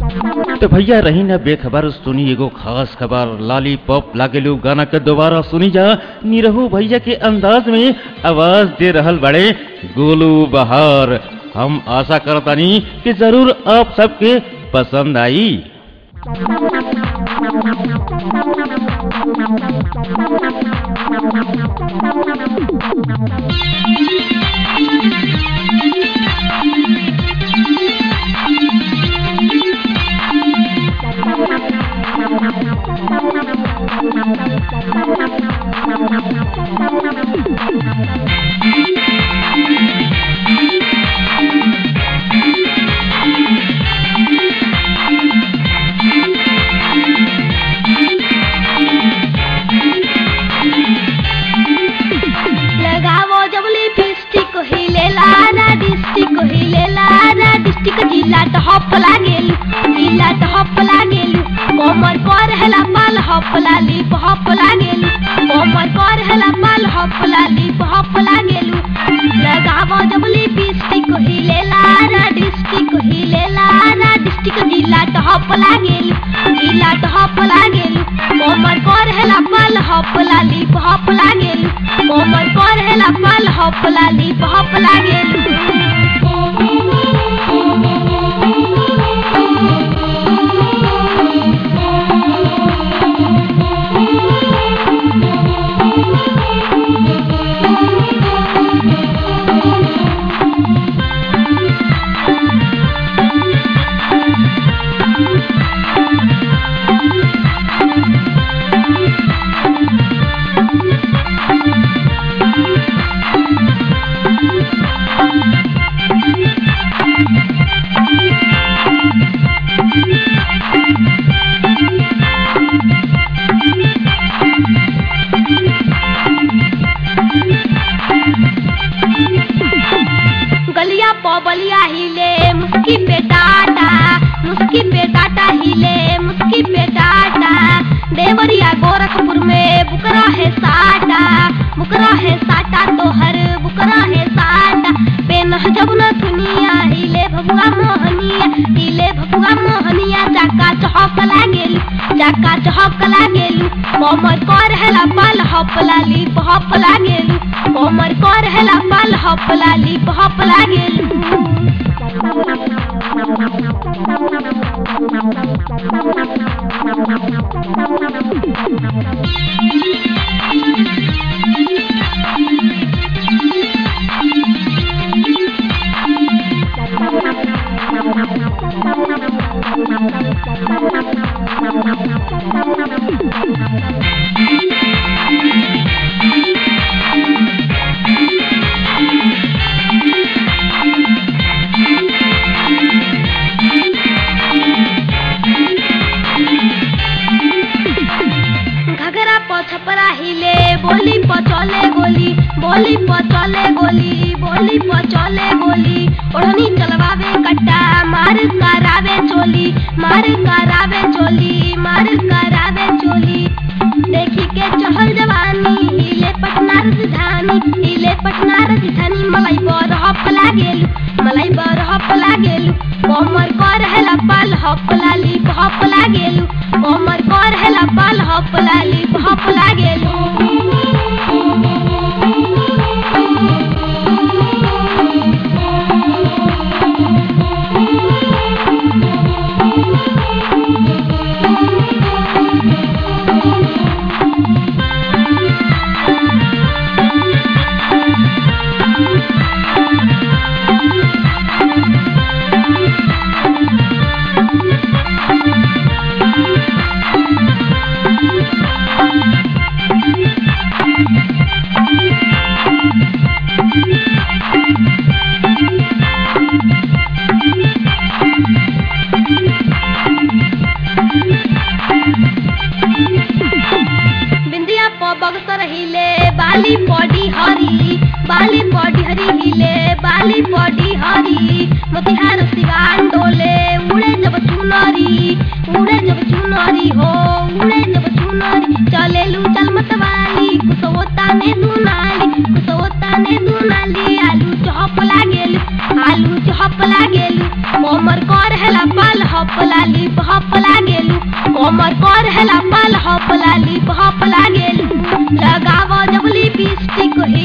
तो भैया रही ना बेखबर, सुनी एगो खास खबर। लॉलीपॉप लागेलू गाना के दोबारा सुनी जा। निरहू भैया के अंदाज में आवाज दे रहल बड़े गोलू बहार। हम आशा करतानी कि जरूर आप सबके पसंद आई। जिला टॉप लागेलू, जिला टॉप लागेलू, कोमर पर हला पाल हॉप लालिप हॉप लागेलू, कोमर पर हला पाल हॉप लालिप हॉप लागेलू। लगावो जब लिपस्टिक हिलेला ना डिस्टिक हिलेला ना डिस्टिक जिला टॉप लागेलू, जिला टॉप लागेलू, कोमर पर हला पाल हॉप लालिप हॉप लागेलू, कोमर पर हला पाल हॉप लालिप हॉप लागेलू। गलिया पबलिया हिले मुस्की पे टाटा, मुस्की पे टाटा हिले मुस्की पे टाटा। देवरिया गोरखपुर में बुकरा है साटा, बुकरा है साटा तो हर बुकरा है साटा। पेन जब न दुनिया हिले भगवा मोहनिया, हिले भगवा मोहनिया। चाका चौक लागेलू, चाका चौक लागेलू, कोमर कर हला पाल हॉप लालिप हॉप लागेलू, कोमर कर हला पाल हॉप लालिप हॉप लागेलू। छपरा हिले बोली पचले गोली, बोली पचले गोली, बोली पचले गोली। ओढ़नी चलवावे कट्टा मार करावे चोली, मार करावे चोली, मार करावे चोली। देखी के चहल जवानी हिले पटना राजधानी, हिले पटना राजधानी। मलाई बर हॉप लागेलू, मलाई बर हॉप लागेलू, कोमर कर हला पाल हॉप लालिप हॉप लागेलू, कोमर कर हला पाल हॉप लालिप हॉप लागेलू। बक्सर हिले बाली पौडी हरी, बाली पौडी हरी हिले बाली पौडी हरी। मोतिहार सिवान डोले उड़े जब चुनरी, उड़े जब चुनरी हो उड़े जब चुनरी। चलेलू चल मतवाली कुसोता ने दुनाली, कुसोता ने दुनाली। आलू चौप लागेलू, आलू चौप लागेलू, कोमर कर हला पाल हॉप लाली पॉप लागेलू कमर कर हेला पाल हॉप लाली पॉप लागेलू लगाव जब लिपस्टिक